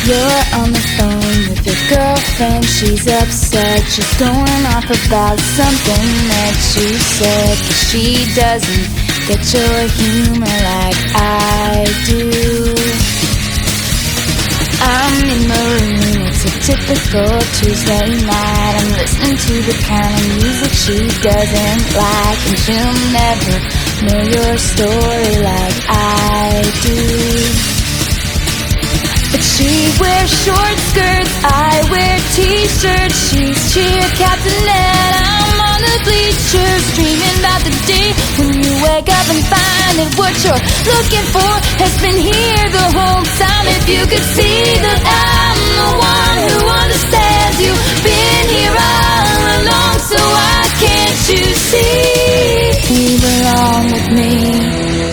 You're on the phone with your girlfriend, she's upset. She's going off about something that you said, but she doesn't get your humor like I do. I'm in my room, it's a typical Tuesday night. I'm listening to the kind of music she doesn't like, and she'll never know your story like I do. But she wears short skirts, I wear t-shirts. She's cheer captainette, I'm on the bleachers, dreaming about the day when you wake up and find that what you're looking for has been here the whole time. If you could see that I'm the one who understands you,